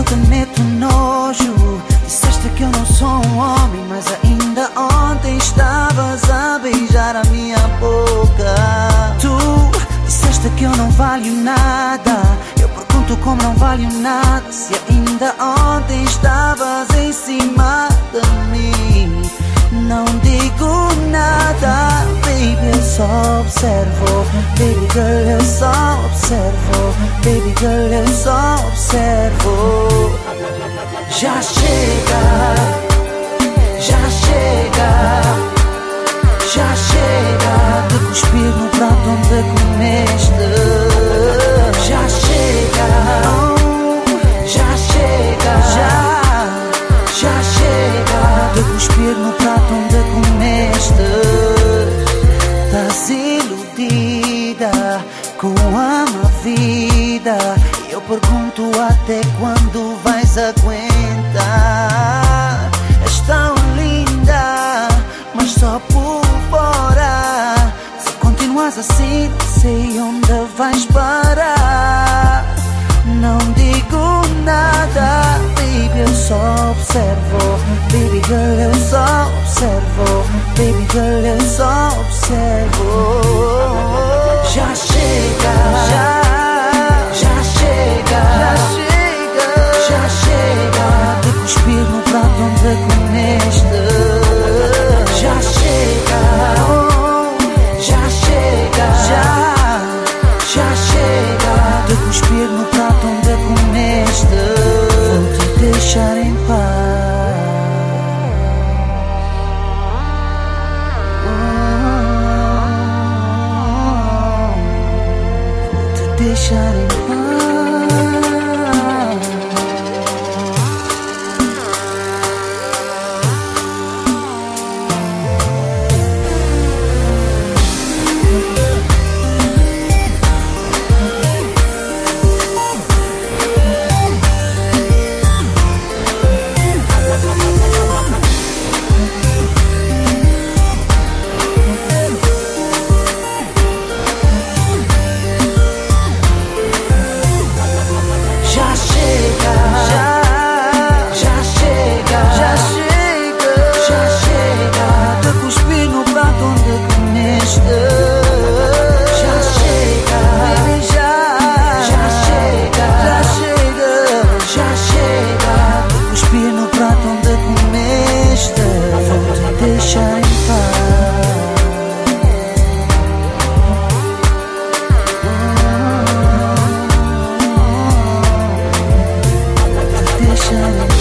te meto nojo. Disseste que eu não sou um homem, mas ainda ontem estavas a beijar a minha boca. Tu disseste que eu não valho nada. Eu pergunto como não valho nada, se ainda ontem estavas em cima de mim. Não digo nada, baby, eu só observo. Baby girl, eu só observo. Baby girl, eu só observo. Já chega, já chega, já chega de cuspir no prato onde comeste. Já chega, já chega, já chega de cuspir no prato onde comeste. Estás iludida com a má vida. Eu pergunto até quando vais aguentar. És tão linda, mas só por fora. Se continuas assim, sei onde vais parar. Não digo nada, baby, eu só observo. Baby girl, eu só observo. Baby girl, eu só observo. Já chega, já chega, já chega de cuspir no prato onde comeste. Já chega, já chega, já chega de cuspir no prato onde comeste. Vou te deixar em paz. Vou te deixar em paz. Deixa em paz. Deixa em paz.